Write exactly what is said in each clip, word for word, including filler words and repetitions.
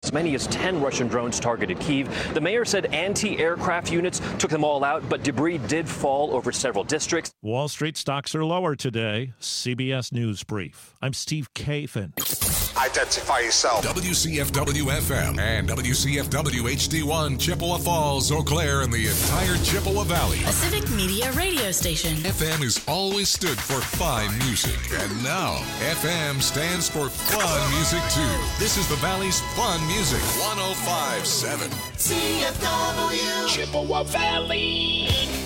as many as ten Russian drones targeted Kyiv. The mayor said anti-aircraft units took them all out, but debris did fall over several districts. Wall Street stocks are lower today. C B S News Brief. I'm Steve Kafin. Identify yourself. W C F W F M and W C F W H D one, Chippewa Falls, Eau Claire, and the entire Chippewa Valley. A civic media radio station. F M has always stood for fine music. And now, F M stands for fun music, too. This is the Valley's fun music. one oh five point seven. C F W. Chippewa Valley.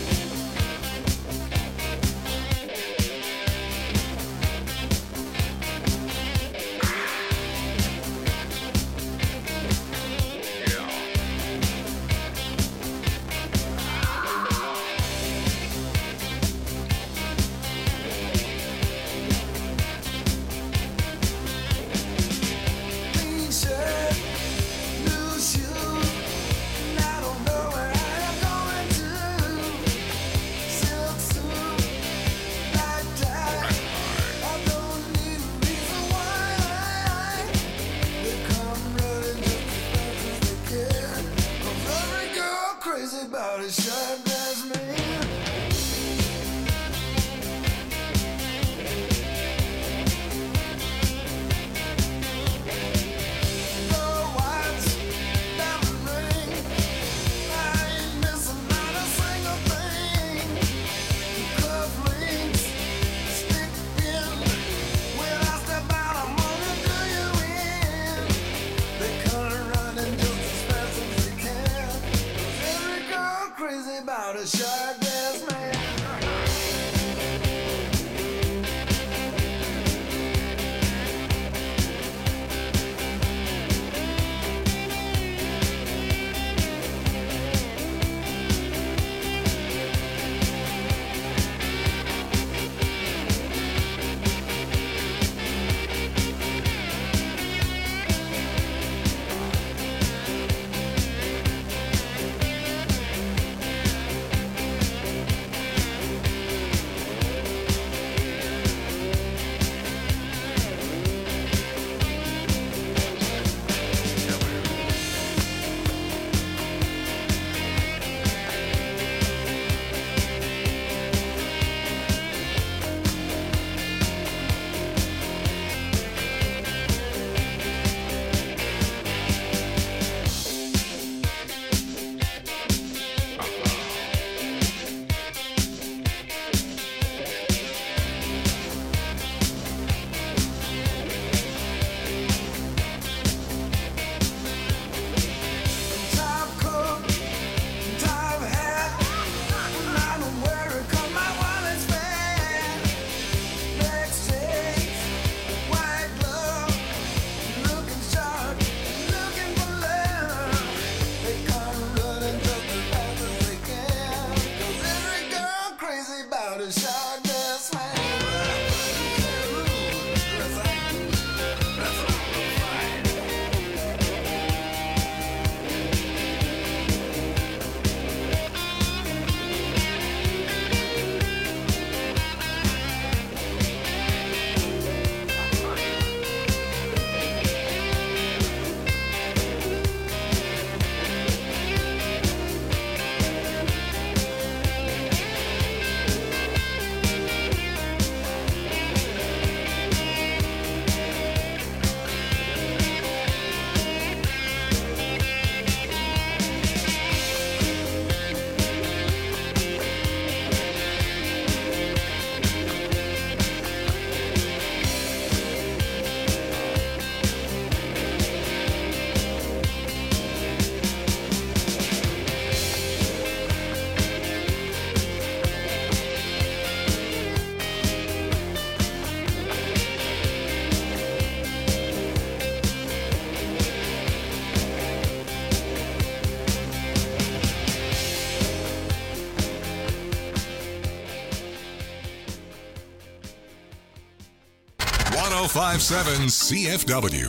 one oh five point seven C F W.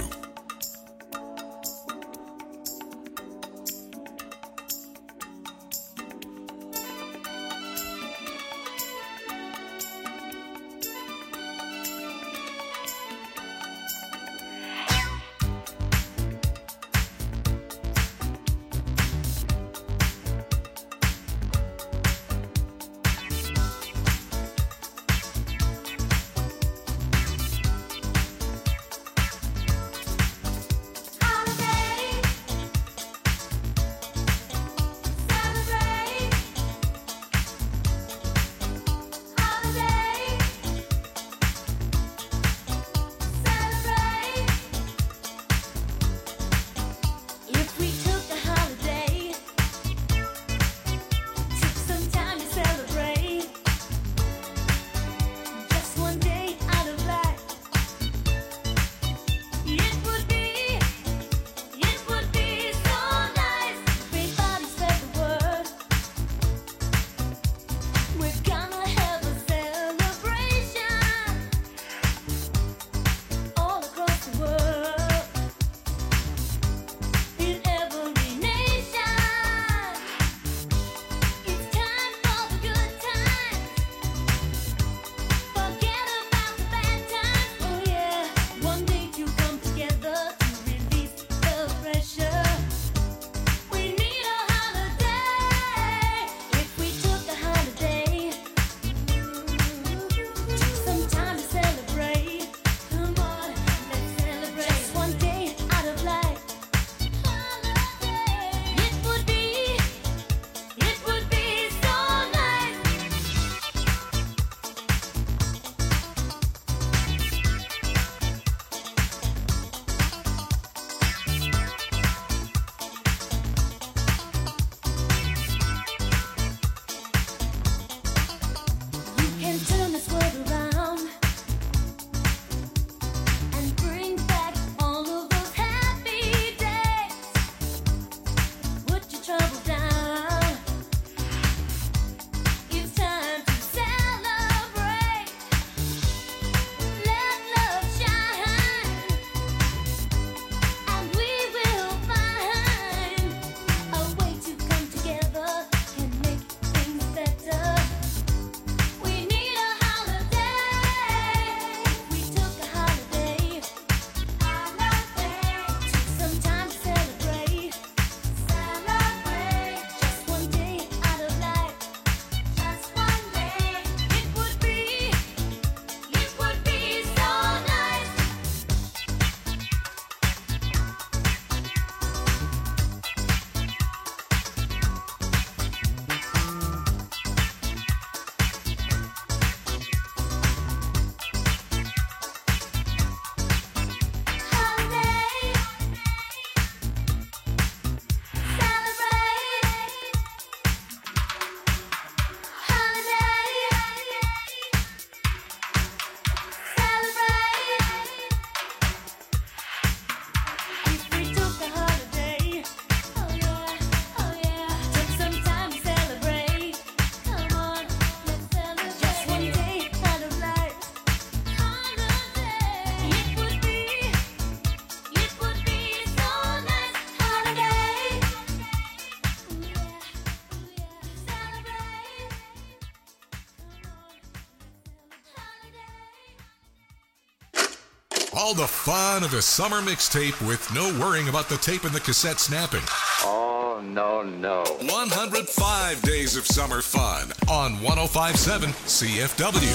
All the fun of a summer mixtape with no worrying about the tape and the cassette snapping. Oh, no, no. one hundred five days of summer fun on one oh five point seven C F W.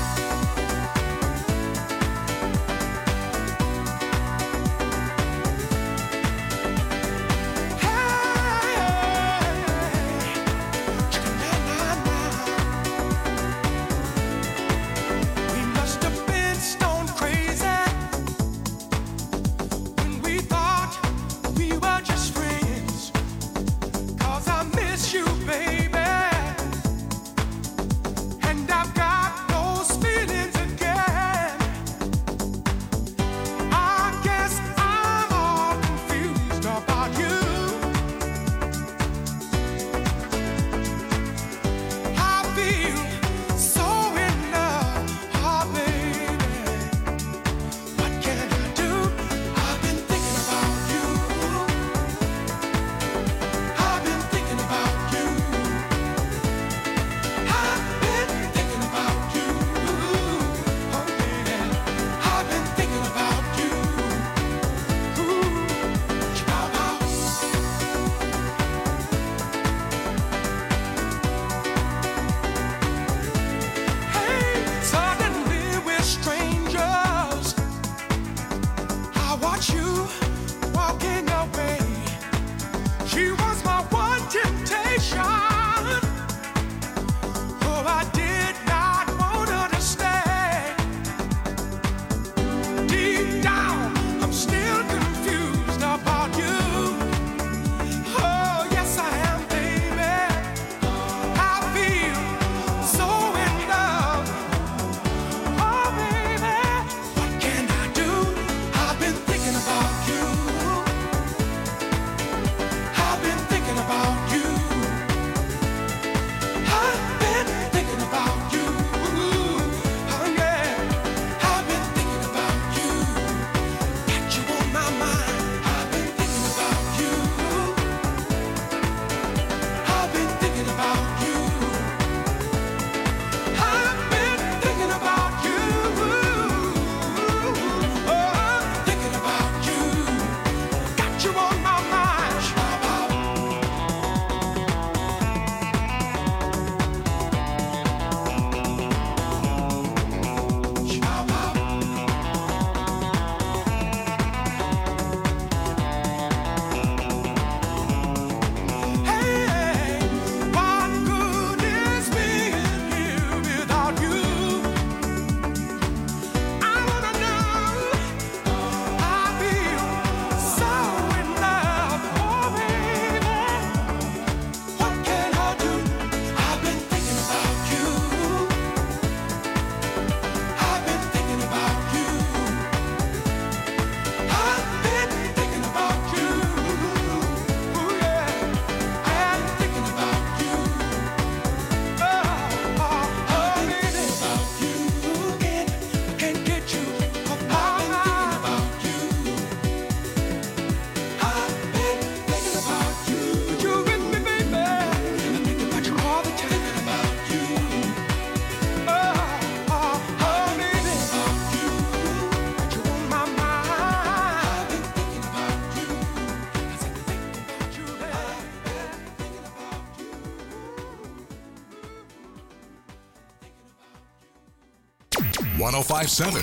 one oh five point seven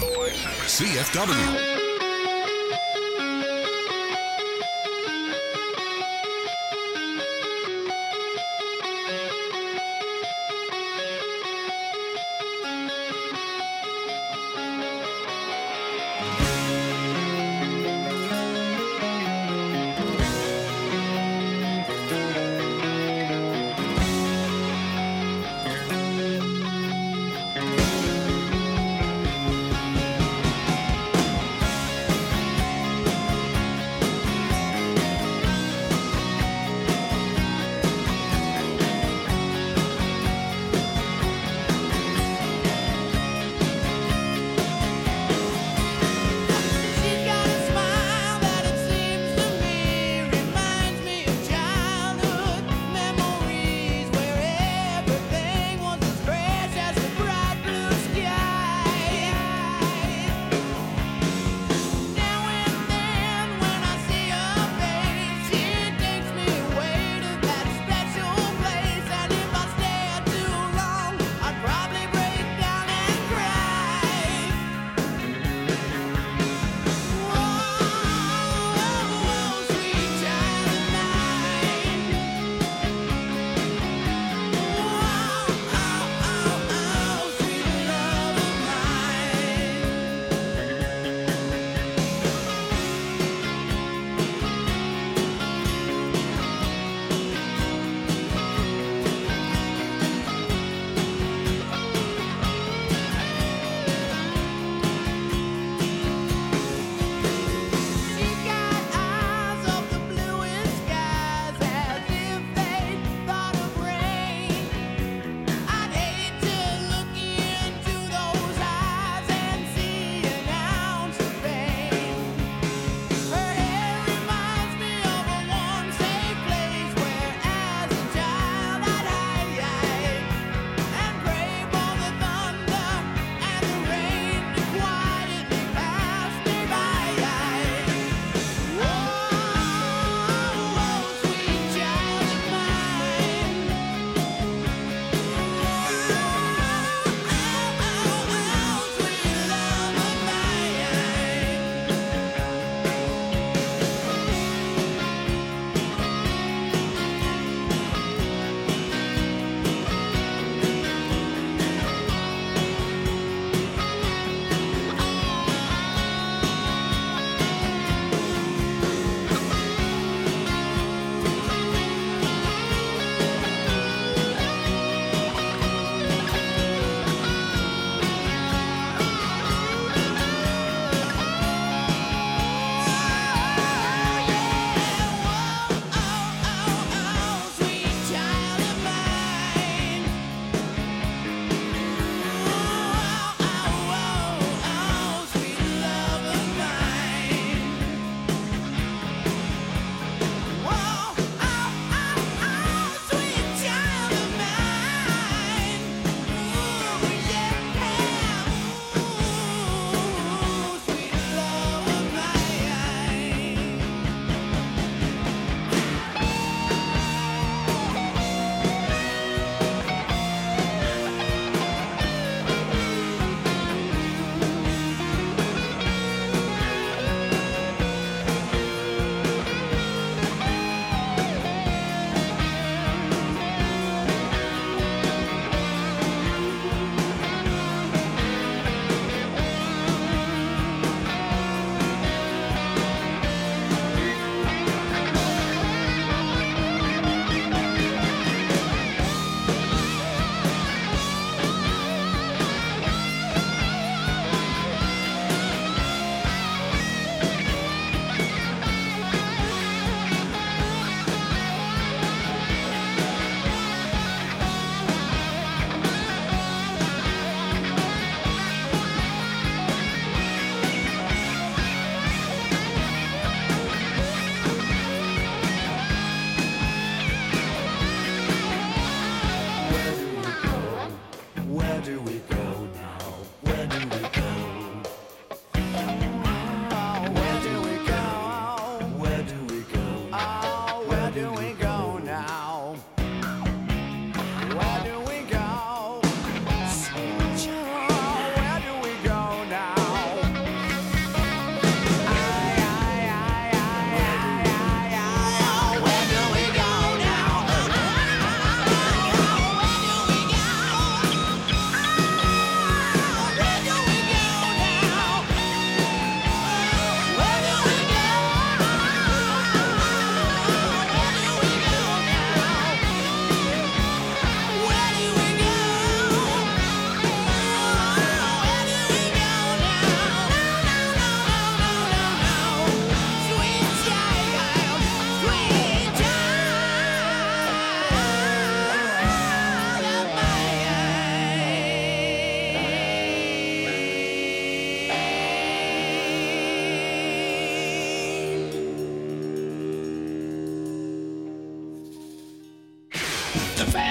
C F W.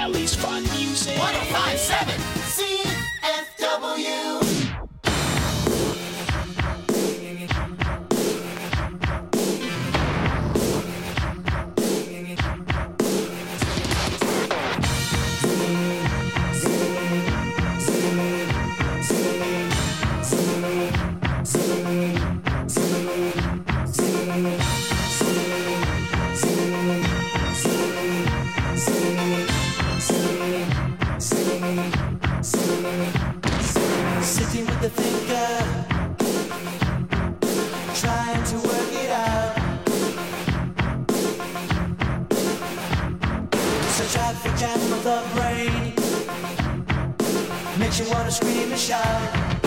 Valley's fun music. one oh five point seven C F W. Sitting with the thinker, trying to work it out. So traffic jam of the brain makes you wanna scream and shout.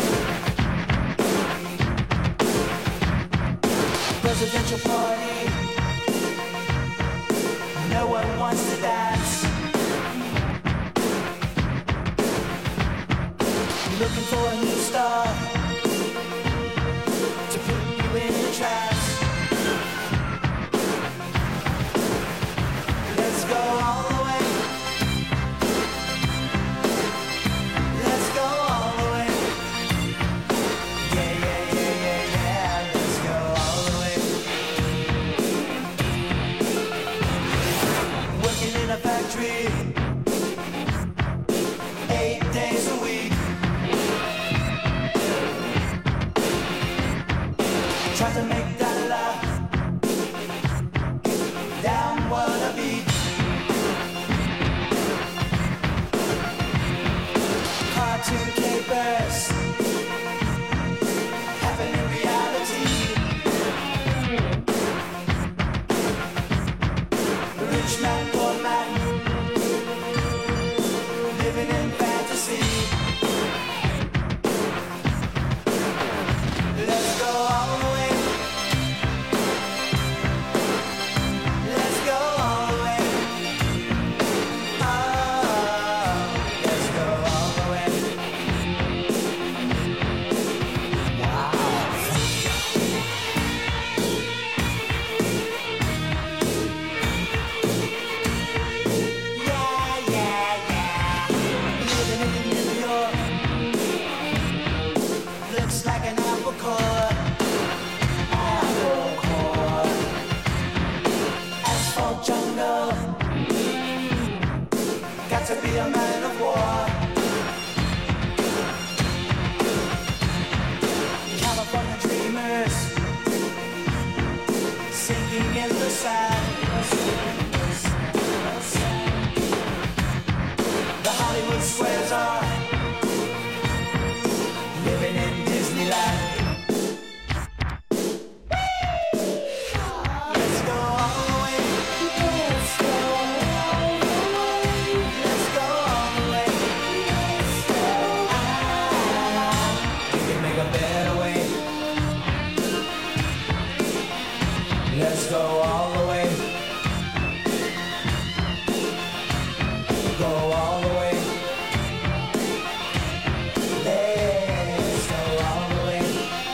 Presidential party, no one wants to dance. Looking for a new star to put you in the trance. Let's go all the way. Let's go all the way. Yeah, yeah, yeah, yeah, yeah. Let's go all the way. Working in a factory eight days a week. Try to make that laugh down what a beat. Cartoon capers happen in reality. Rich man, poor man, living in fantasy. Let's go all the way. To be a man of war. California dreamers sinking in the sand. The Hollywood squares are living in Disneyland. Let's go all the way. Let's go. Let's go all the way. Go all the way. Let's go all the way.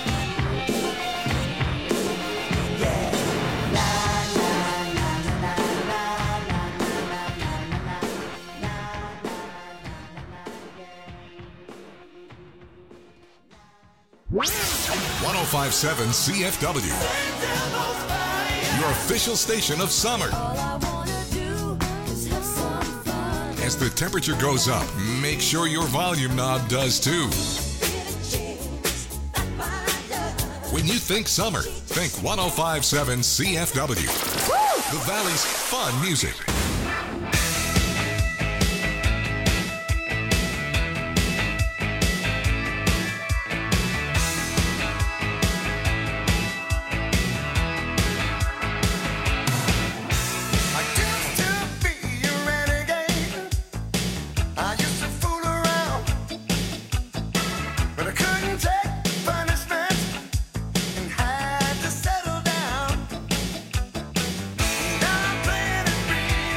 Yeah. Na na na na na na na one oh five point seven C F W. Your official station of summer. As the temperature goes up, make sure your volume knob does too. When you think summer, think one oh five point seven C F W. The Valley's fun music. Now I'm playing it free.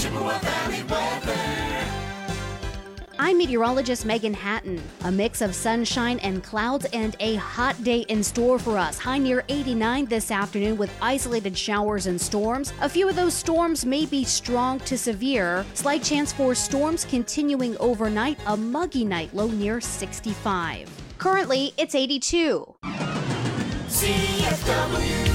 Chippewa Valley weather. I'm meteorologist Megan Hatton. A mix of sunshine and clouds and a hot day in store for us. High near eighty-nine this afternoon with isolated showers and storms. A few of those storms may be strong to severe. Slight chance for storms continuing overnight. A muggy night, low near sixty-five. Currently, it's eighty-two. C F W.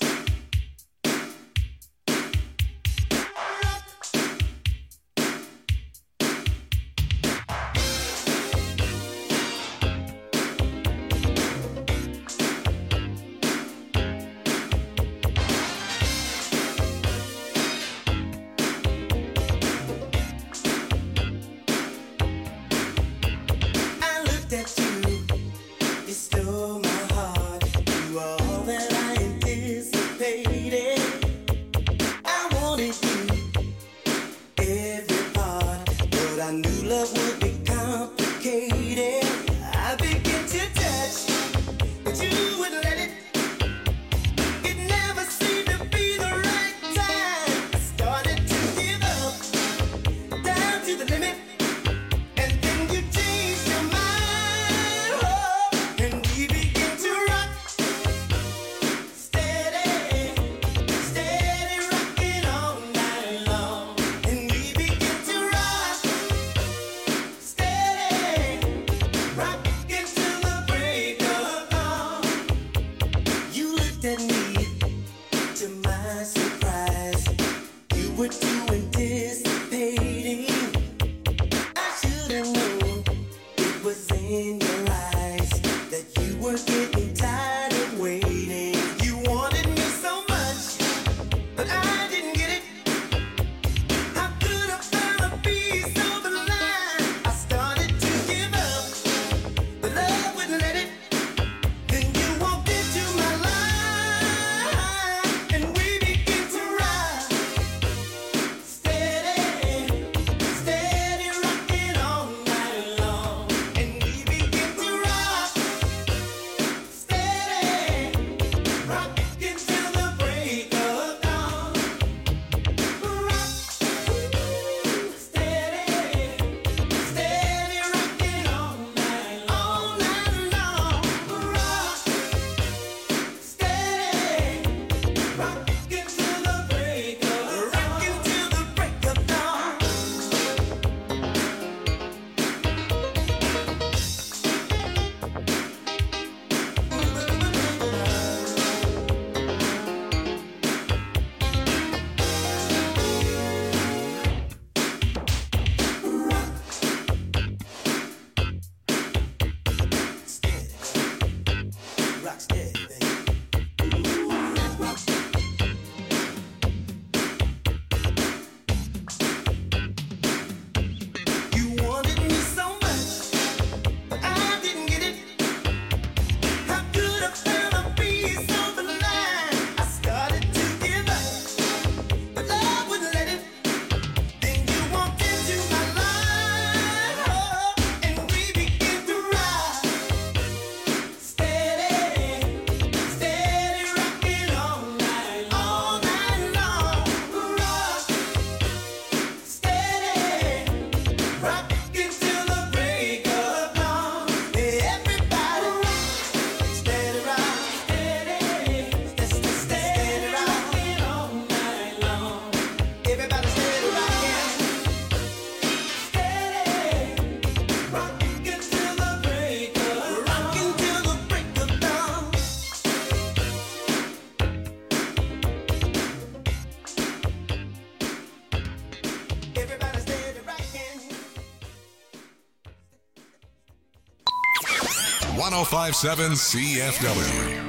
one oh five point seven C F W.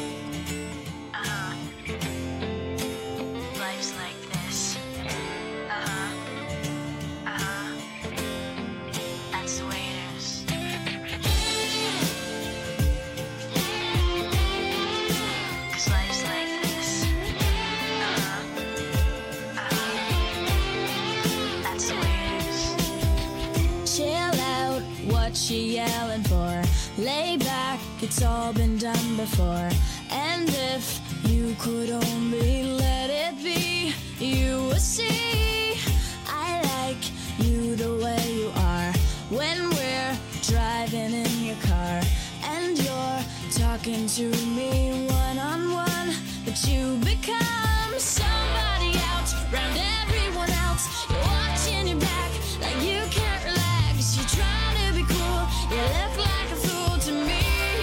She yelling for lay back, it's all been done before. And if you could only let it be, you would see the way you are when we're driving in your car and you're talking to me one-on-one, but you become somebody else round everyone else. You're watching your back like you can't relax. You're trying to be cool, you look like a fool to me.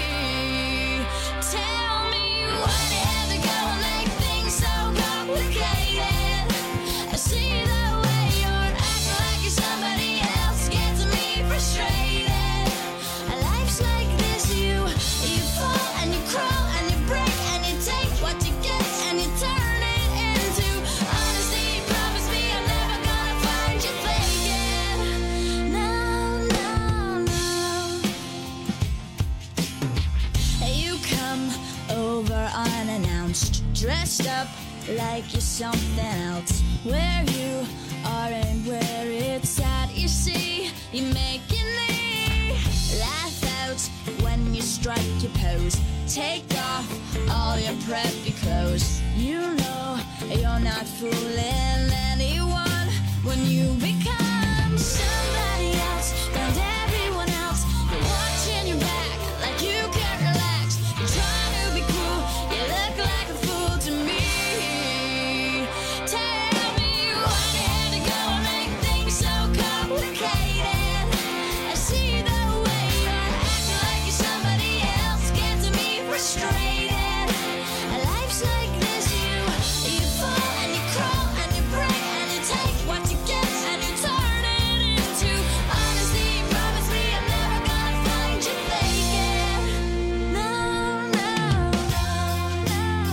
Tell me why do you have to go and make things so complicated? I see the way you're acting like you're somebody else gets me frustrated. Life's like this, you you fall and you crawl and you break and you take what you get and you turn it into honesty. Promise me I'm never gonna find you faking. No, no, no. You come over unannounced, dressed up like you're something else. Where you are and where it's at, you see, you're making me laugh out when you strike your pose. Take off all your preppy clothes. You know you're not fooling anyone when you become somebody else round everyone else. You're watching your back like you can't relax. You're trying to be cool, you look like a fool to me. Tell me why you had to go and make things so complicated. I see the way you're acting like you're somebody else gets me frustrated. Life's like this, you you fall and you crawl and you break and you take what you get and you turn it into honesty. Promise me I'm never gonna find you faking. No, no, no,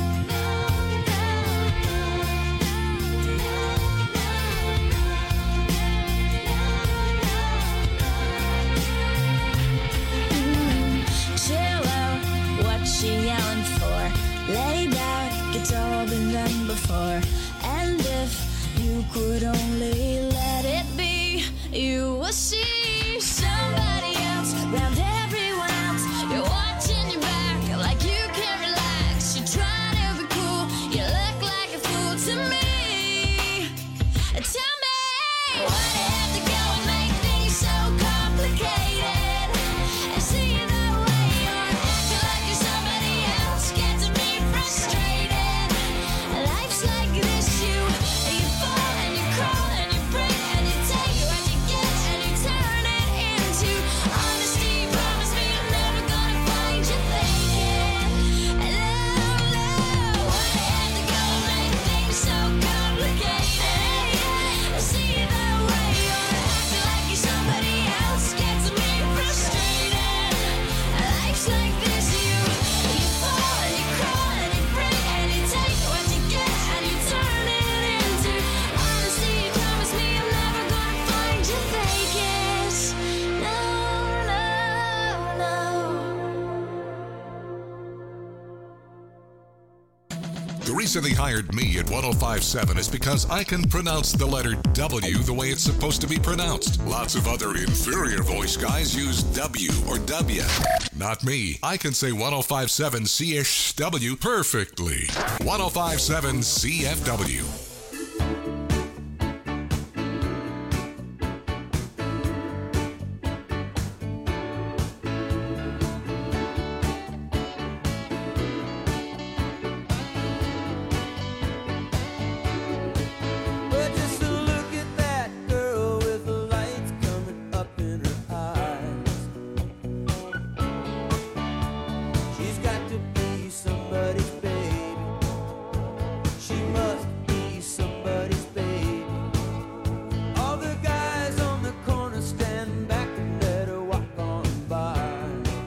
chill out, what you yelling for? Lay back, it's all been done before. And if you could only let it be, you will see somebody else round everyone else. You're watching your back like you can't relax. You're trying to be cool, you look like a fool to me. Tell me why do you have to go and make things so complicated? I see the way you're acting like you're somebody else gets me frustrated. Life's like this, you you fall and you crawl and you break and you take what you get and you turn it into honesty. Promise me I'm never gonna find you faking. No, no, why do you have to go and make things so complicated? I see the way you're acting like you're somebody else gets me frustrated. Life's like this, you you fall and you crawl and you break and you take what you get and you turn it into honesty. Promise me I'm never gonna find you faking. No, no, no. The reason they hired me at one oh five point seven is because I can pronounce the letter W the way it's supposed to be pronounced. Lots of other inferior voice guys use W or W. Not me. I can say one oh five point seven C H W perfectly. one oh five point seven C F W. But just look at that girl with the lights coming up in her eyes. She's got to be somebody's baby. She must be somebody's baby. All the guys on the corner stand back and let her walk on by.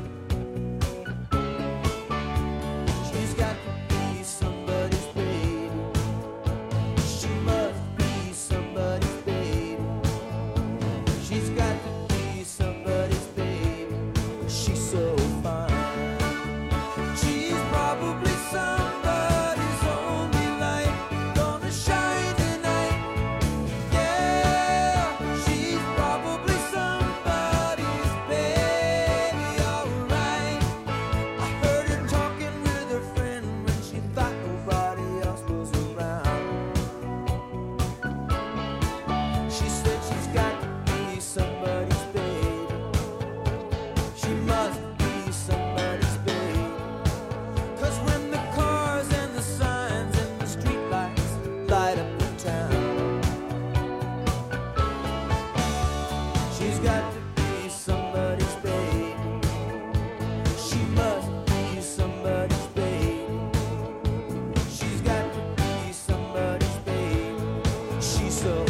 She's got to be somebody's baby. She must be somebody's baby. She's got to be somebody's baby. She's so fine. She's probably somebody's only light gonna shine tonight. Yeah, she's probably somebody's got to be somebody's baby. She must be somebody's baby. She's got to be somebody's baby. She's so.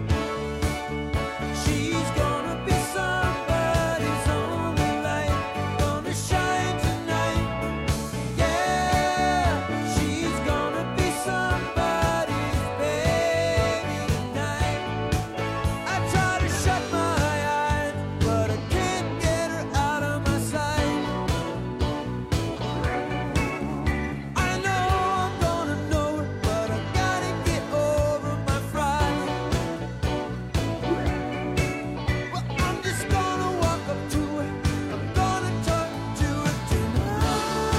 She's gonna be somebody's only light, gonna shine tonight. Yeah, she's gonna be somebody's baby tonight. I try to shut my eyes, but I can't get her out of my sight. I know I'm gonna know it, but I gotta get over my fright. Well, I'm just gonna walk up to it, I'm gonna talk to it tonight.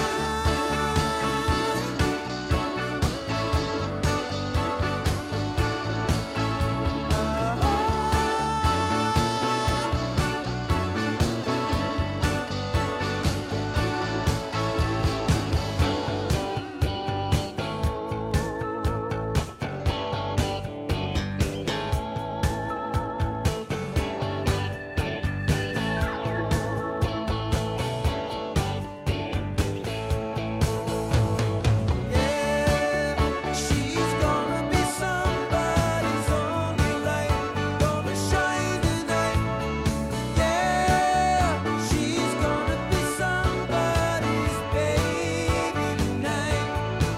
Yeah, she's gonna be somebody's only light, gonna shine tonight. Yeah, she's gonna be somebody's baby tonight.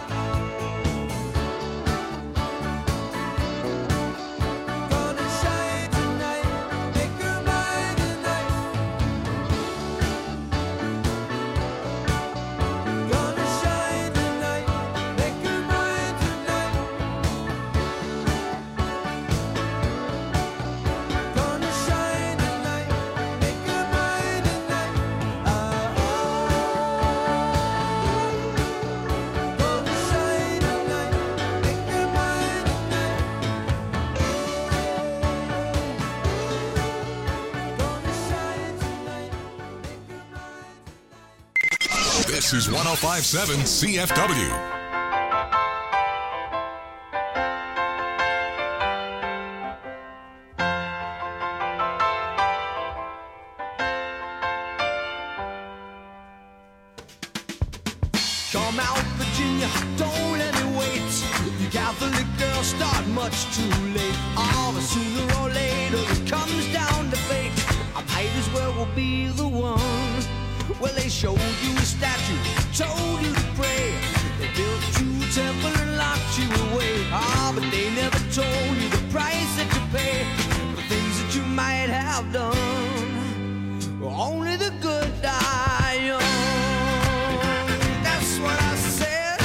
Gonna shine tonight, make her mine tonight. Gonna shine tonight, make her mine tonight. Gonna shine tonight, make her mine tonight. Ah, gonna shine tonight, make her mine tonight. Gonna shine tonight, make her mine. This is one oh five point seven C F W. Come out, Virginia, don't let it wait. You Catholic girls start much too late. Oh, but sooner or later it comes down to fate. I might as well will be the one. Well, they showed you a statue, told you to pray. They built you a temple and locked you away. Ah, but they never told you the price that you pay for things that you might have done. Only the good die young. That's what I said.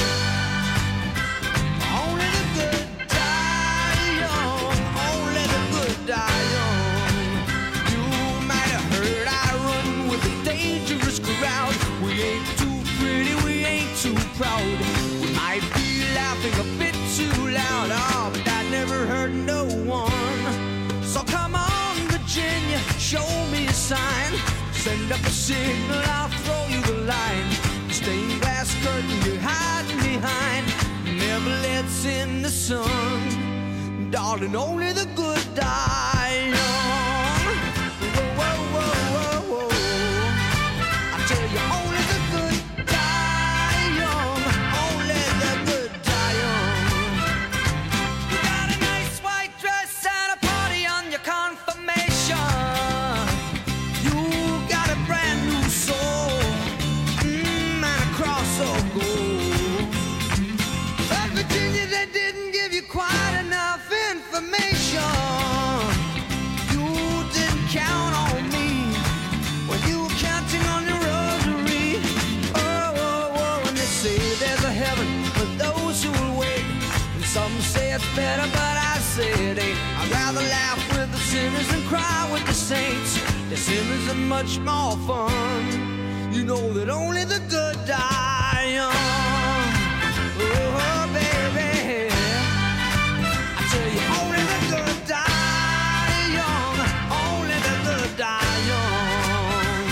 Only the good die young. Only the good die young. You might have heard I run with a dangerous crowd. We ain't too pretty, we ain't too proud. We might be laughing a bit too loud. Oh, but I never hurt no one. So come on, Virginia, show me a sign. Send up a signal, I'll throw you the line. Stained glass curtain you're hiding behind never lets in the sun. Darling, only the good die young. Whoa, whoa, whoa, whoa, whoa. I tell you, only the good die young. Only the good die young. You got a nice white dress and a party on your confirmation. You got a brand new soul, mm, and a cross of gold. But Virginia, they didn't give you quite enough information. You didn't count on me when you were counting on your rosary. Oh, oh, oh, and they say there's a heaven for those who will wait. And some say it's better, but I say it ain't. I'd rather laugh with the sinners than cry with the saints. The sinners are much more fun. You know that only the good die young. Oh, baby, I tell you, only the good die young. Only the good die young.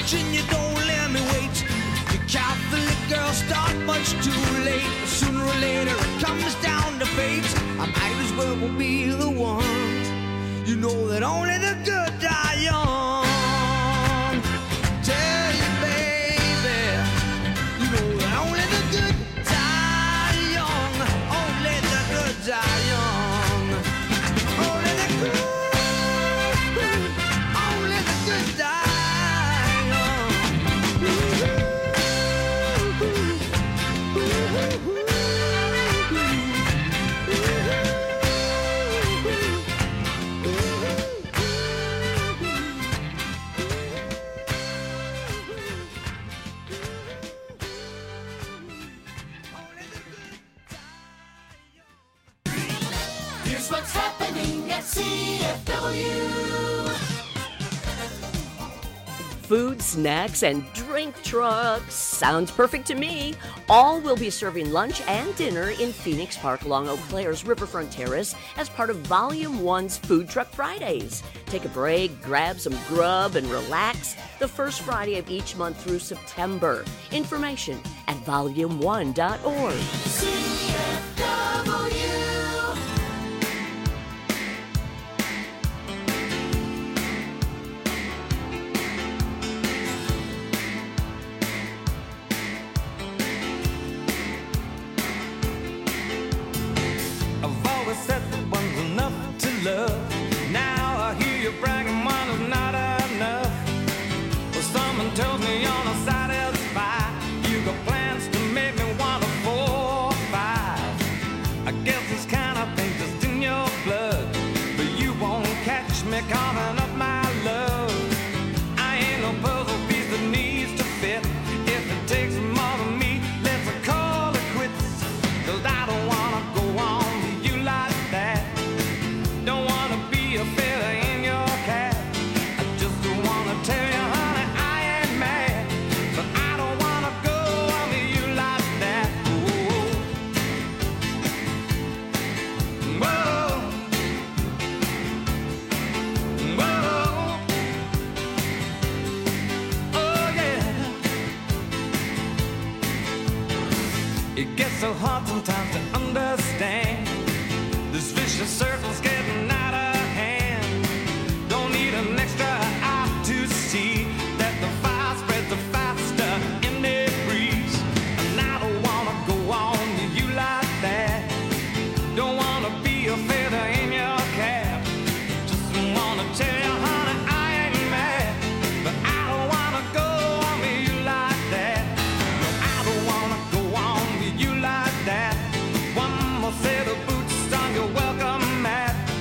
and you don't let me wait. You Catholic girls start much too late. Sooner or later it comes down to fate. I might as well be the one. You know that only the good die young. Tell you, baby, you know that only the good die young. Only the good die young. Only the good, only the good die young. Here's what's happening at C F W. Food, snacks, and drink trucks. Sounds perfect to me. All will be serving lunch and dinner in Phoenix Park along Eau Claire's Riverfront Terrace as part of Volume one's Food Truck Fridays. Take a break, grab some grub, and relax the first Friday of each month through September. Information at volume one dot org. C F W. I've always said that one's enough to love. Now I hear you bragging one is not enough. Well, someone tells me you're not satisfied. You got plans to make me want a four or five. I guess this kind of thing just in your blood. But you won't catch me coming up my love. I ain't no puzzle piece that needs to fit. If it takes more than me, let's call it quits. Cause I don't wanna go on with you like that. Don't wanna be a feather in your cap. I just wanna tell you, honey, I ain't mad. But I don't wanna go on with you like that. Whoa. Whoa. Whoa. Oh yeah. It gets so hard sometimes to understand. This vicious circle's getting out of hand. Don't need an extra eye to see that the fire spreads the faster in the breeze. And I don't wanna go on with you like that. Don't wanna be a feather in your cap. Just wanna tell you, honey, I ain't mad. But I don't wanna go on with you like that. No, I don't wanna go on with you like that. One more set of boots on your welcome mat.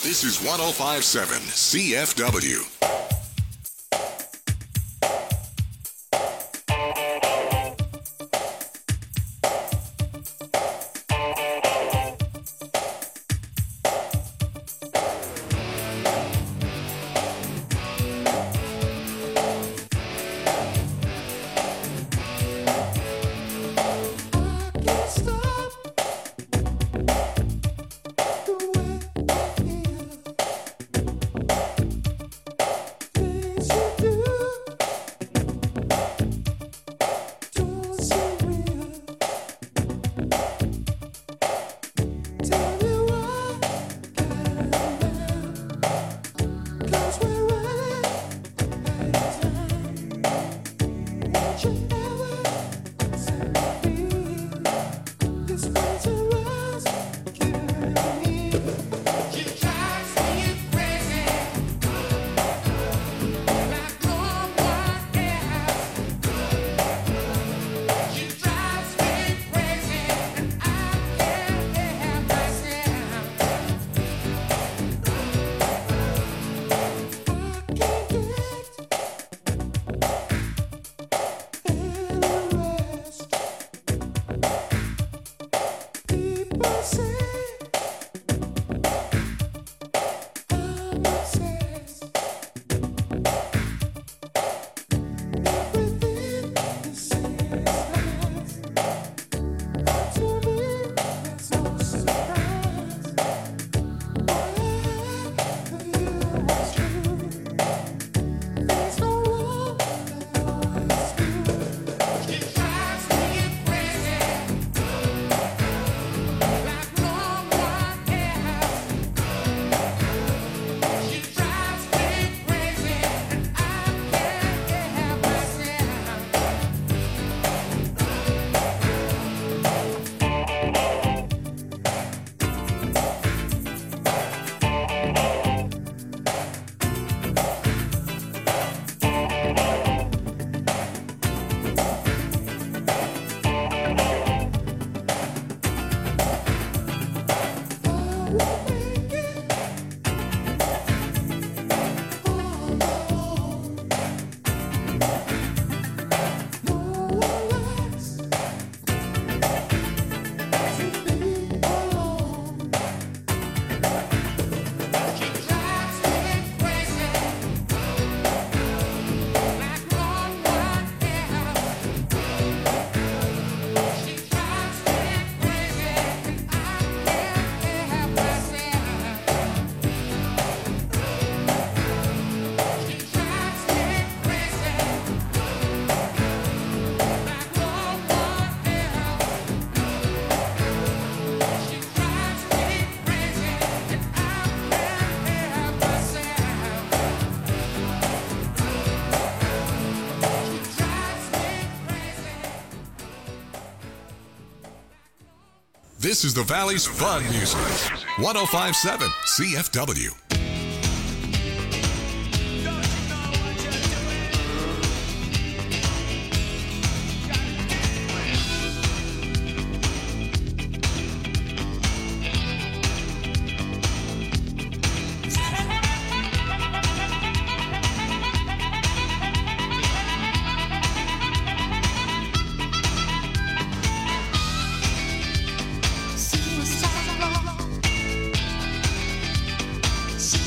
This is one oh five point seven C F W. This is the Valley's fun music. one oh five point seven C F W. She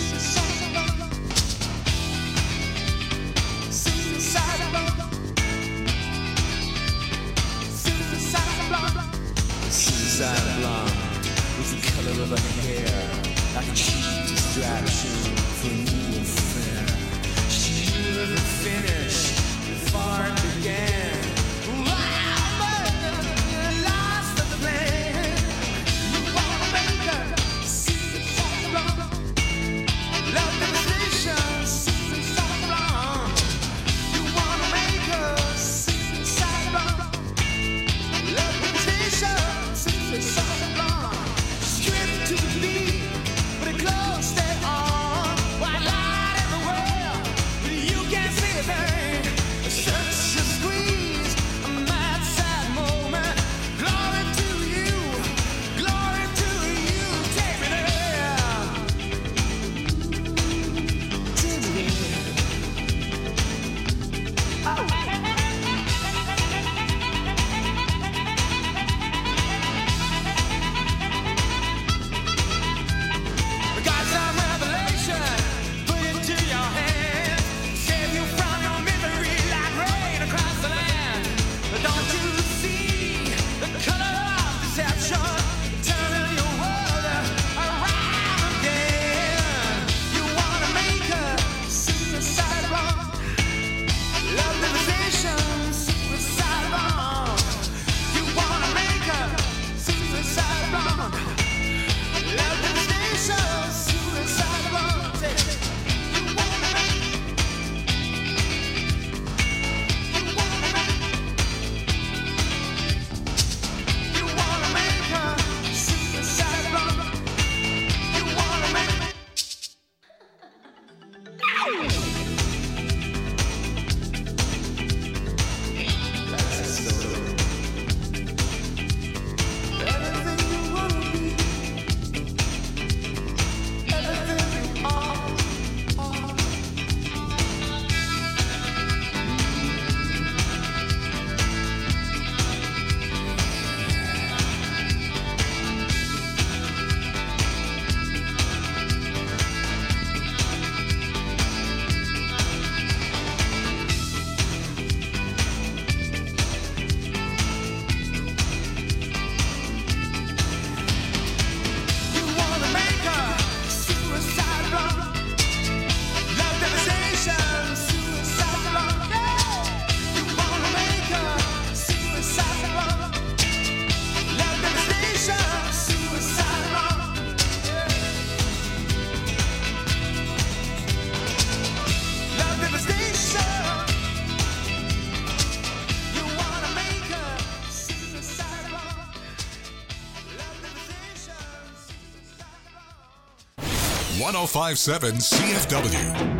one oh five point seven C F W.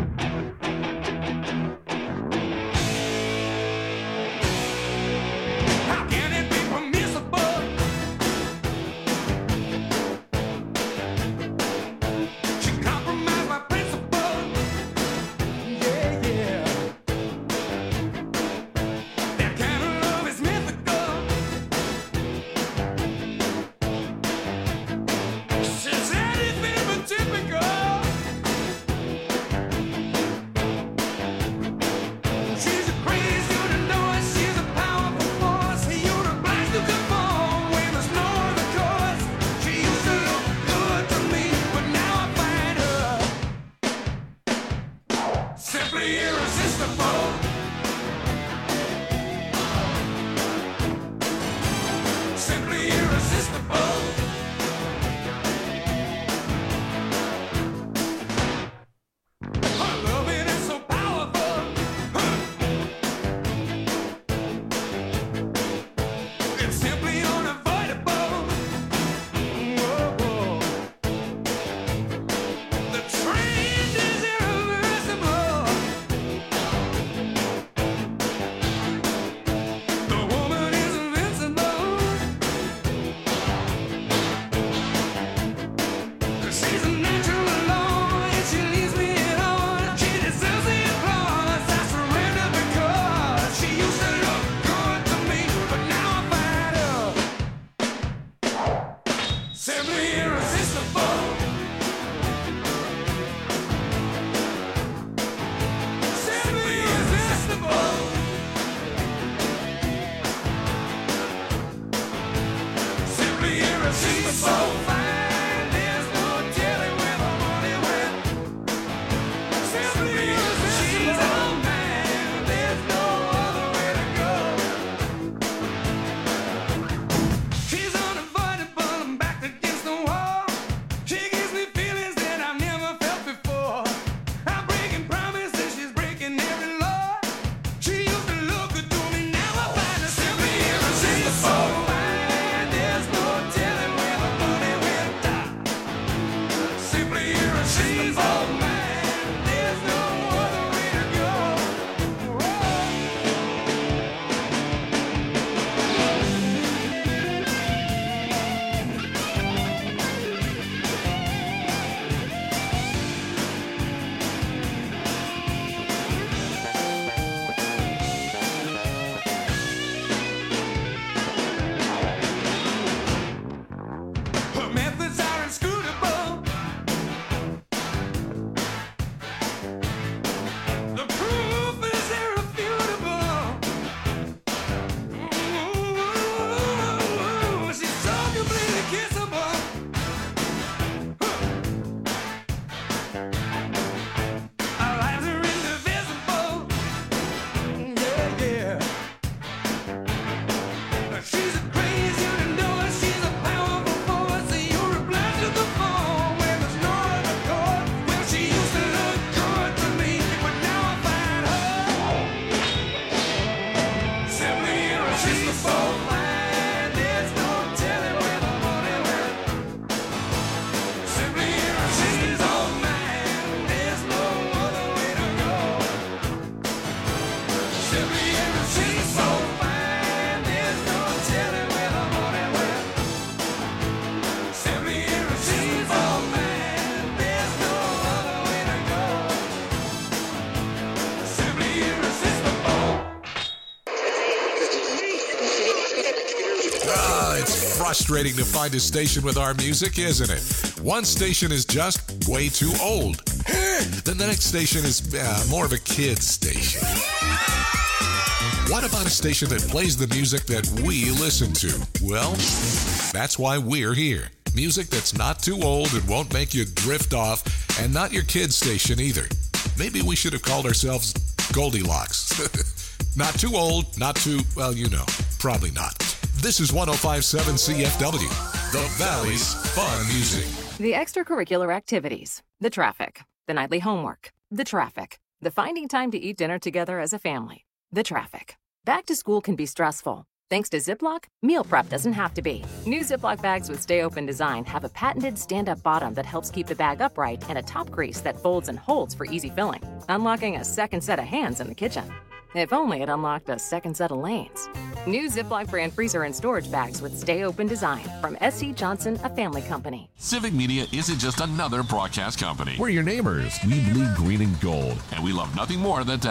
Frustrating to find a station with our music, isn't it? One station is just way too old. Then the next station is uh, more of a kid's station. What about a station that plays the music that we listen to? Well, that's why we're here. Music that's not too old and won't make you drift off, and not your kid's station either. Maybe we should have called ourselves Goldilocks. Not too old, not too, well, you know, probably not. This is one oh five point seven C F W, the Valley's fun music. The extracurricular activities, the traffic, the nightly homework, the traffic, the finding time to eat dinner together as a family, the traffic. Back to school can be stressful. Thanks to Ziploc, meal prep doesn't have to be. New Ziploc bags with Stay Open design have a patented stand-up bottom that helps keep the bag upright and a top crease that folds and holds for easy filling, unlocking a second set of hands in the kitchen. If only it unlocked a second set of lanes. New Ziploc brand freezer and storage bags with Stay Open design from S C. Johnson, a family company. Civic Media isn't just another broadcast company. We're your neighbors. We bleed green and gold, and we love nothing more than to